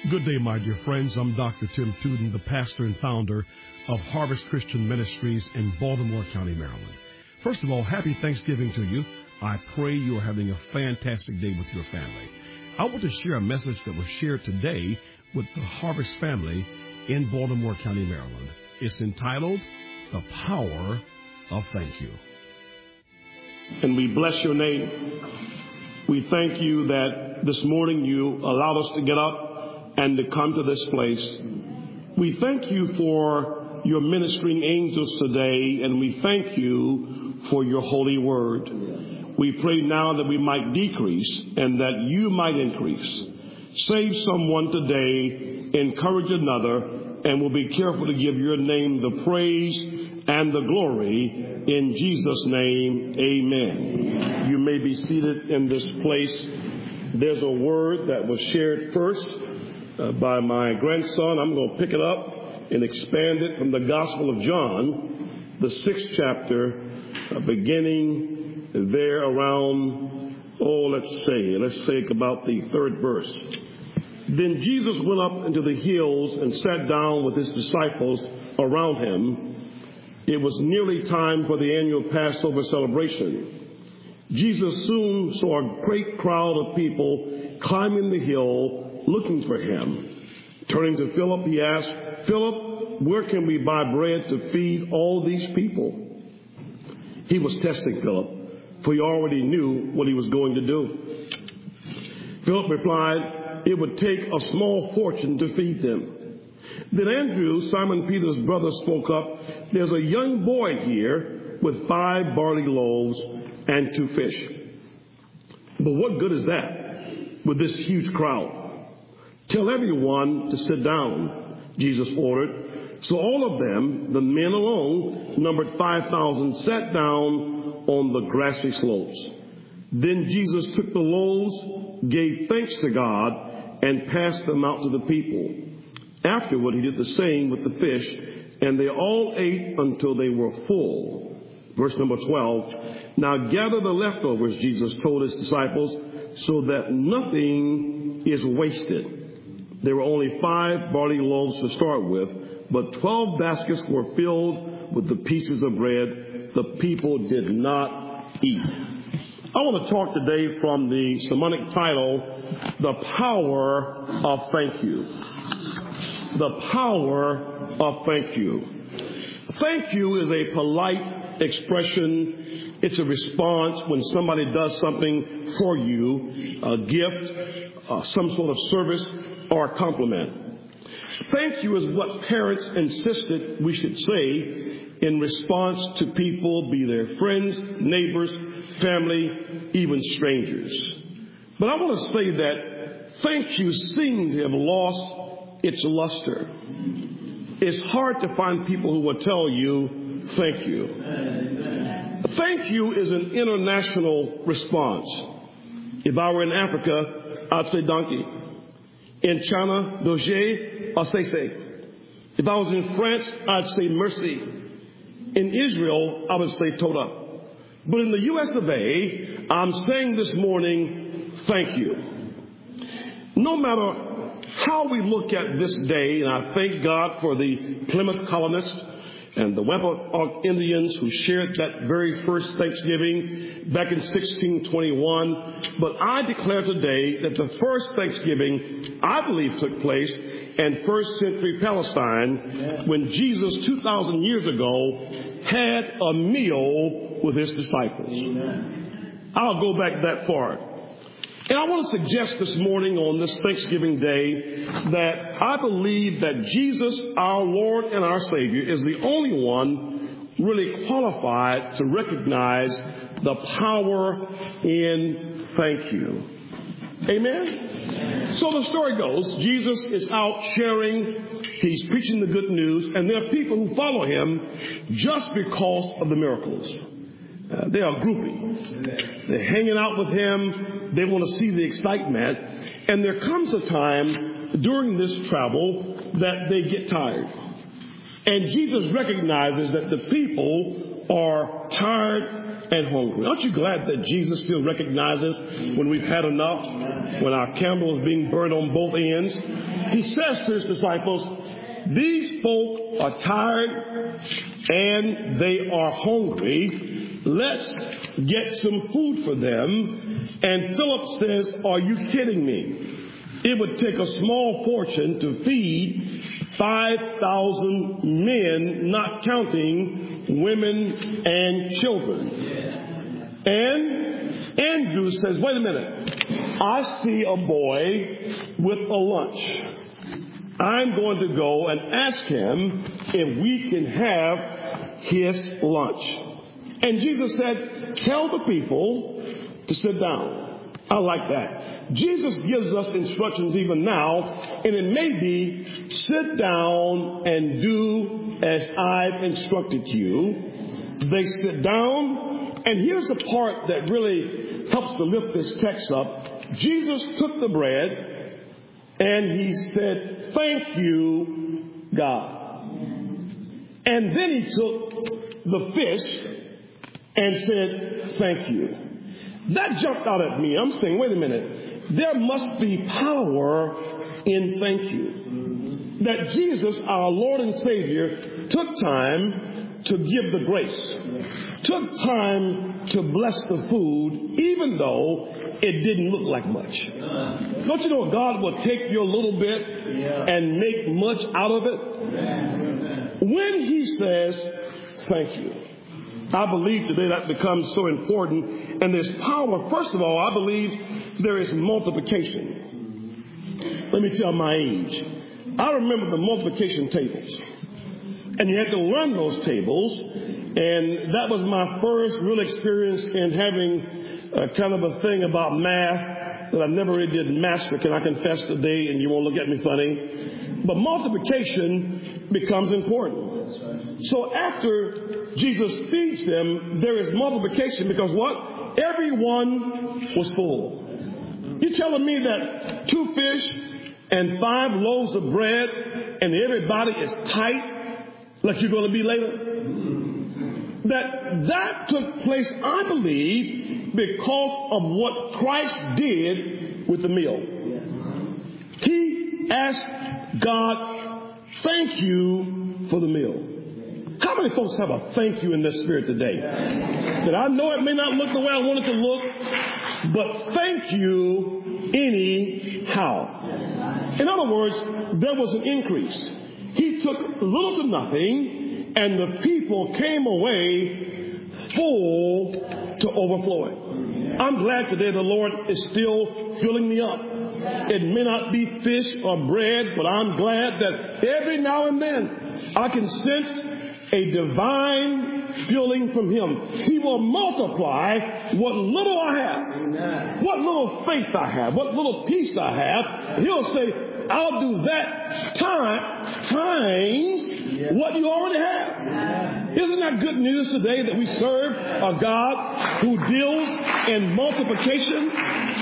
Good day, my dear friends. I'm Dr. Tim Tuden, the pastor and founder of Harvest Christian Ministries in Baltimore County, Maryland. First of all, happy Thanksgiving to you. I pray you are having a fantastic day with your family. I want to share a message that was shared today with the Harvest family in Baltimore County, Maryland. It's entitled, The Power of Thank You. And we bless your name. We thank you that this morning you allowed us to get up and to come to this place. We thank you for your ministering angels today, and we thank you for your holy word. We pray now that we might decrease and that you might increase. Save someone today, encourage another, and we'll be careful to give your name the praise and the glory. In Jesus' name, amen. You may be seated in this place. There's a word that was shared first by my grandson. I'm going to pick it up and expand it from the Gospel of John, the 6th chapter, beginning there around, let's say about the 3rd verse. Then Jesus went up into the hills and sat down with his disciples around him. It was nearly time for the annual Passover celebration. Jesus soon saw a great crowd of people climbing the hill looking for him. Turning to Philip, he asked, "Philip, where can we buy bread to feed all these people?" He was testing Philip, for he already knew what he was going to do. Philip replied, "It would take a small fortune to feed them." Then Andrew, Simon Peter's brother, spoke up, "There's a young boy here with 5 barley loaves and 2 fish. But what good is that with this huge crowd?" "Tell everyone to sit down," Jesus ordered. So all of them, the men alone, numbered 5,000, sat down on the grassy slopes. Then Jesus took the loaves, gave thanks to God, and passed them out to the people. Afterward, he did the same with the fish, and they all ate until they were full. Verse number 12. "Now gather the leftovers," Jesus told his disciples, "so that nothing is wasted." There were only 5 barley loaves to start with, but 12 baskets were filled with the pieces of bread the people did not eat. I want to talk today from the sermonic title, The Power of Thank You. The Power of Thank You. Thank you is a polite expression. It's a response when somebody does something for you, a gift, some sort of service, or a compliment. Thank you is what parents insisted we should say in response to people, be they friends, neighbors, family, even strangers. But I want to say that thank you seems to have lost its luster. It's hard to find people who will tell you thank you. Thank you is an international response. If I were in Africa, I'd say donkey. In China, doge or say. If I was in France, I'd say merci. In Israel, I would say toda. But in the U.S. of A., I'm saying this morning, thank you. No matter how we look at this day, and I thank God for the Plymouth colonists and the Wampanoag Indians who shared that very first Thanksgiving back in 1621. But I declare today that the first Thanksgiving, I believe, took place in first century Palestine when Jesus 2,000 years ago had a meal with his disciples. I'll go back that far. And I want to suggest this morning on this Thanksgiving Day that I believe that Jesus, our Lord and our Savior, is the only one really qualified to recognize the power in thank you. Amen? So the story goes, Jesus is out sharing, he's preaching the good news, and there are people who follow him just because of the miracles. They are groupie. They're hanging out with him. They want to see the excitement. And there comes a time during this travel that they get tired. And Jesus recognizes that the people are tired and hungry. Aren't you glad that Jesus still recognizes when we've had enough, when our candle is being burned on both ends? He says to his disciples, these folk are tired and they are hungry. Let's get some food for them. And Philip says, are you kidding me? It would take a small portion to feed 5,000 men, not counting women and children. And Andrew says, wait a minute. I see a boy with a lunch. I'm going to go and ask him if we can have his lunch. And Jesus said, tell the people to sit down. I like that. Jesus gives us instructions even now, and it may be, sit down and do as I've instructed you. They sit down, and here's the part that really helps to lift this text up. Jesus took the bread, and he said, thank you, God. And then he took the fish and said, thank you. That jumped out at me. I'm saying, wait a minute. There must be power in thank you. That Jesus, our Lord and Savior, took time to give the grace. Took time to bless the food, even though it didn't look like much. Don't you know God will take your little bit and make much out of it? When he says, thank you. I believe today that becomes so important. And there's power. First of all, I believe there is multiplication. Let me tell my age. I remember the multiplication tables. And you had to learn those tables. And that was my first real experience in having a kind of a thing about math that I never really did master. Can I confess today? And you won't look at me funny. But multiplication becomes important. So after Jesus feeds them, there is multiplication because what? Everyone was full. You're telling me that 2 fish and 5 loaves of bread and everybody is tight like you're going to be later? That took place, I believe, because of what Christ did with the meal. He asked God, thank you for the meal. How many folks have a thank you in their spirit today? That I know it may not look the way I want it to look, but thank you anyhow. In other words, there was an increase. He took little to nothing, and the people came away full to overflowing. I'm glad today the Lord is still filling me up. It may not be fish or bread, but I'm glad that every now and then I can sense a divine filling from him. He will multiply what little I have, what little faith I have, what little peace I have. He'll say, I'll do that times what you already have. Isn't that good news today that we serve a God who deals in multiplication?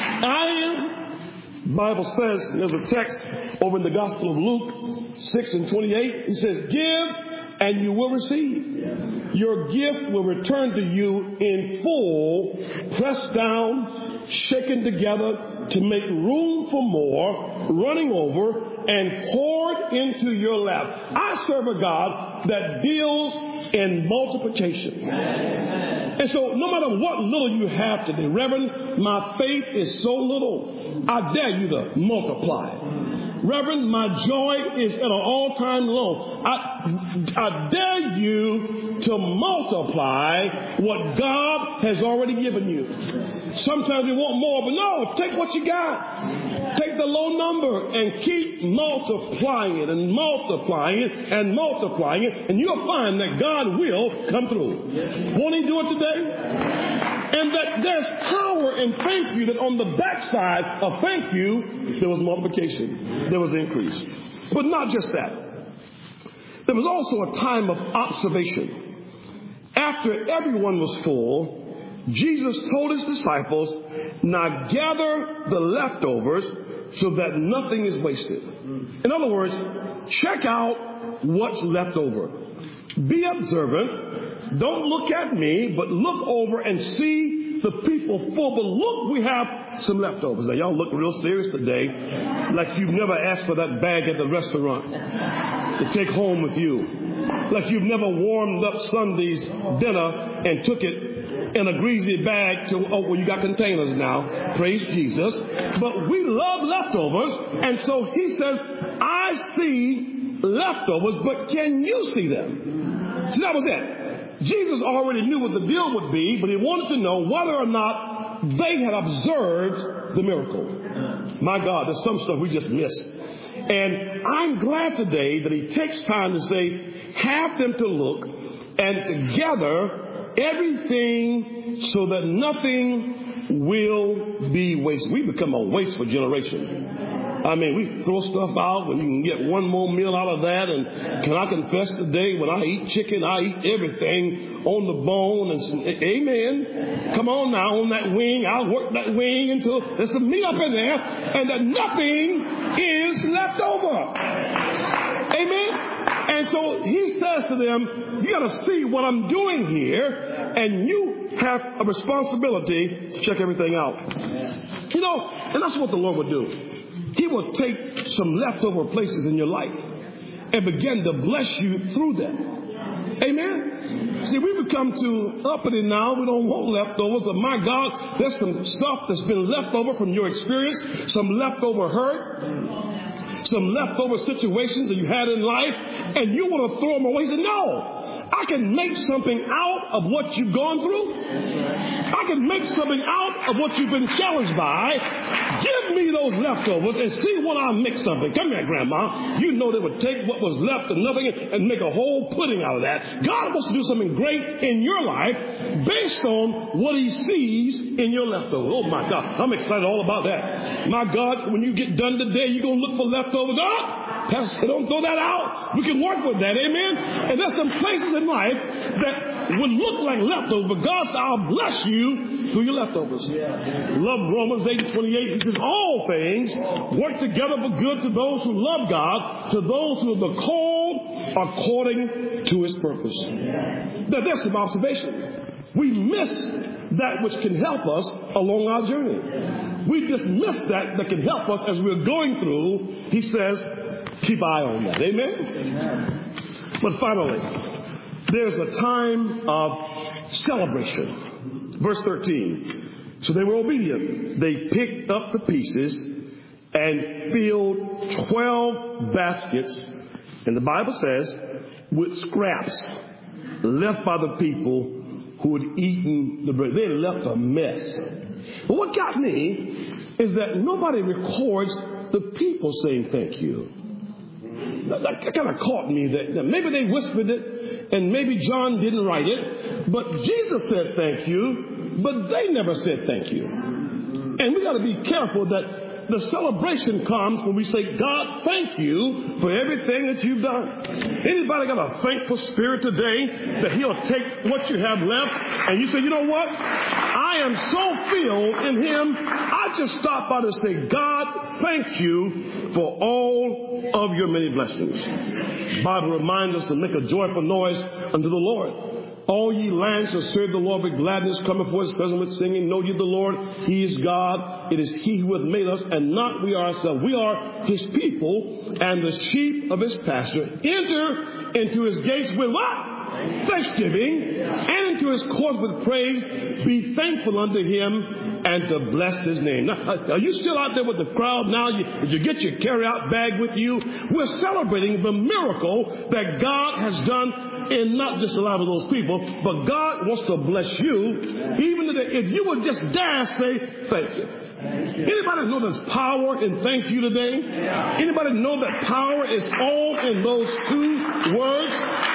The Bible says, there's a text over in the Gospel of Luke 6:28. He says, give and you will receive. Your gift will return to you in full, pressed down, shaken together to make room for more, running over, and poured into your lap. I serve a God that deals in multiplication. And so no matter what little you have today, Reverend, my faith is so little, I dare you to multiply. Reverend, my joy is at an all-time low. I dare you to multiply what God has already given you. Sometimes we want more, but no, take what you got. Take the low number and keep multiplying it and multiplying it and multiplying it, and you'll find that God will come through. Won't he do it today? And that there's power in thank you, that on the backside of thank you, there was multiplication. There was increase. But not just that. There was also a time of observation. After everyone was full, Jesus told his disciples, now gather the leftovers so that nothing is wasted. In other words, check out what's left over. Be observant. Don't look at me, but look over and see the people full. But look, we have some leftovers. Now, y'all look real serious today, like you've never asked for that bag at the restaurant to take home with you. Like you've never warmed up Sunday's dinner and took it in a greasy bag to, well, you got containers now. Praise Jesus. But we love leftovers. And so he says, I see leftovers, but can you see them? See, that was it. Jesus already knew what the deal would be, but he wanted to know whether or not they had observed the miracle. My God, there's some stuff we just miss. And I'm glad today that he takes time to say, have them to look and to gather everything so that nothing will be wasted. We become a wasteful generation. I mean, we throw stuff out when you can get one more meal out of that. And can I confess today, when I eat chicken, I eat everything on the bone. And amen. Come on now, on that wing. I'll work that wing until there's some meat up in there. And that nothing is left over. Amen. And so he says to them, you got to see what I'm doing here. And you have a responsibility to check everything out. You know, and that's what the Lord would do. He will take some leftover places in your life and begin to bless you through them. Amen? See, we become too uppity now. We don't want leftovers. But my God, there's some stuff that's been left over from your experience, some leftover hurt, some leftover situations that you had in life, and you want to throw them away. He said, no. I can make something out of what you've gone through. I can make something out of what you've been challenged by. Give me those leftovers and see when I make something. Come here, Grandma. You know they would take what was left and nothing and make a whole pudding out of that. God wants to do something great in your life based on what he sees in your leftovers. Oh, my God. I'm excited all about that. My God, when you get done today, you're going to look for leftovers. God, Pastor, don't throw that out. We can work with that. Amen? And there's some places in life that would look like leftovers, but God said, I'll bless you through your leftovers. Love Romans 8:28. He says, all things work together for good to those who love God, to those who are called according to his purpose. Now, there's some observation. We miss that which can help us along our journey. We dismiss that can help us as we're going through. He says, keep eye on that. Amen? But finally, there's a time of celebration. Verse 13. So they were obedient. They picked up the pieces and filled 12 baskets. And the Bible says, with scraps left by the people who had eaten the bread. They left a mess. But what got me is that nobody records the people saying thank you. That kind of caught me. That maybe they whispered it, and maybe John didn't write it, but Jesus said thank you, but they never said thank you. And we got to be careful that the celebration comes when we say, God, thank you for everything that you've done. Anybody got a thankful spirit today that he'll take what you have left and you say, you know what? I am so filled in him. I just stop by to say, God, thank you for all of your many blessings. The Bible reminds us to make a joyful noise unto the Lord. All ye lands shall serve the Lord with gladness. Come before his presence with singing. Know ye the Lord. He is God. It is he who hath made us, and not we ourselves. We are his people and the sheep of his pasture. Enter into his gates with what? Thanksgiving. And into his courts with praise. Be thankful unto him and to bless his name. Now, are you still out there with the crowd now? Did you get your carry-out bag with you? We're celebrating the miracle that God has done in not just the life of those people, but God wants to bless you even today. If you would just dare say thank you. Anybody know there's power in thank you today? Anybody know that power is all in those two words?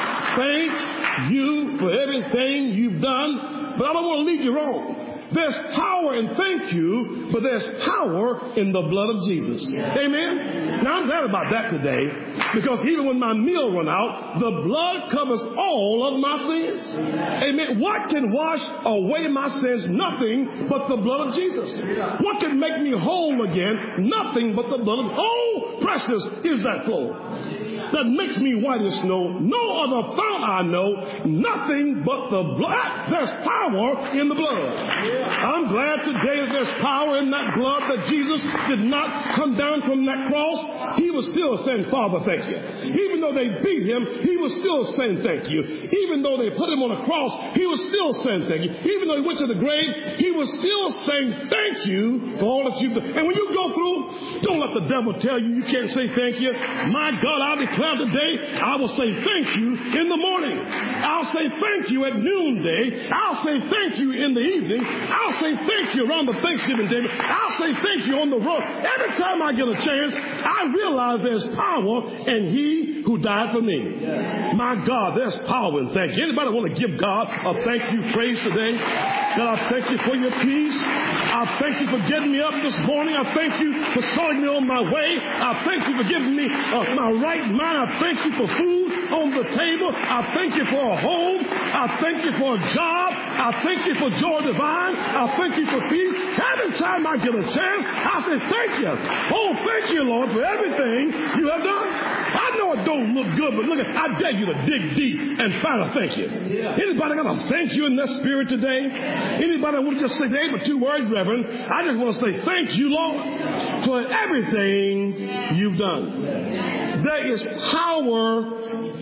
Thank you for everything you've done. But I don't want to lead you wrong. There's power in thank you, but there's power in the blood of Jesus. Amen? Now I'm glad about that today. Because even when my meal run out, the blood covers all of my sins. Amen. What can wash away my sins? Nothing but the blood of Jesus. What can make me whole again? Nothing but the blood of... Oh, precious is that flow that makes me white as snow. No other fount I know, nothing but the blood. There's power in the blood. I'm glad today that there's power in that blood, that Jesus did not come down from that cross. He was still saying, Father, thank you. Even though they beat him, he was still saying thank you. Even though they put him on a cross, he was still saying thank you. Even though he went to the grave, he was still saying thank you for all that you've done. And when you go through, don't let the devil tell you you can't say thank you. My God, I declare today, I will say thank you in the morning. I'll say thank you at noonday. I'll say thank you in the evening. I'll say thank you around the Thanksgiving table. I'll say thank you on the road. Every time I get a chance, I realize there's power in He who died for me. My God, there's power in thank you. Anybody want to give God a thank you praise today? God, I thank you for your peace. I thank you for getting me up this morning. I thank you for starting me on my way. I thank you for giving me my right mind. I thank you for food on the table. I thank you for a home. I thank you for a job. I thank you for joy divine. I thank you for peace. Every time I get a chance, I say thank you. Oh, thank you, Lord, for everything you have done. I know it don't look good, but look at, I dare you to dig deep and find a thank you. Anybody got a thank you in that spirit today? Anybody want to just say, hey, but 2 words, Reverend? I just want to say thank you, Lord, for everything you've done. There is power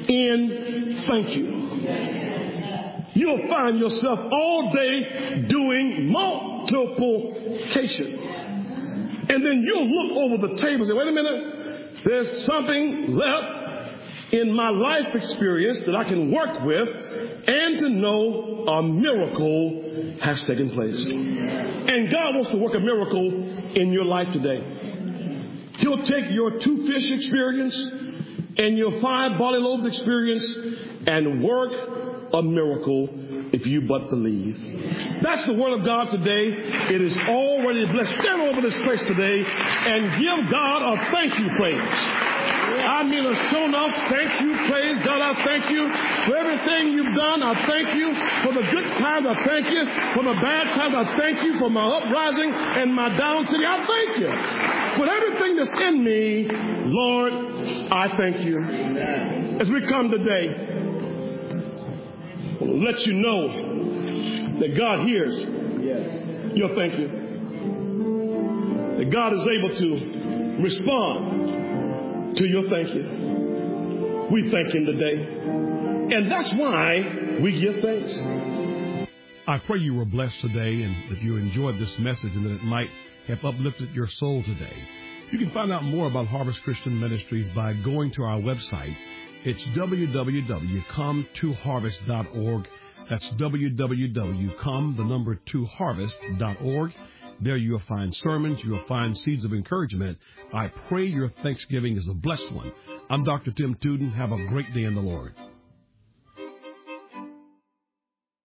in thank you. You'll find yourself all day doing multiplication. And then you'll look over the table and say, wait a minute, there's something left in my life experience that I can work with and to know a miracle has taken place. And God wants to work a miracle in your life today. He'll take your 2 fish experience and your 5 barley loaves experience and work a miracle if you but believe. That's the word of God today. It is already blessed. Stand over this place today and give God a thank you praise. I mean a show enough thank you praise. God, I thank you for everything you've done. I thank you for the good times. I thank you for the bad times. I thank you for my uprising and my down city. I thank you for everything that's in me. Lord, I thank you. As we come today, I want to let you know that God hears your thank you. That God is able to respond to your thank you. We thank Him today. And that's why we give thanks. I pray you were blessed today and that you enjoyed this message and that it might have uplifted your soul today. You can find out more about Harvest Christian Ministries by going to our website. It's www.come2harvest.org. That's www.come2harvest.org. There you'll find sermons. You'll find seeds of encouragement. I pray your Thanksgiving is a blessed one. I'm Dr. Tim Tuden. Have a great day in the Lord.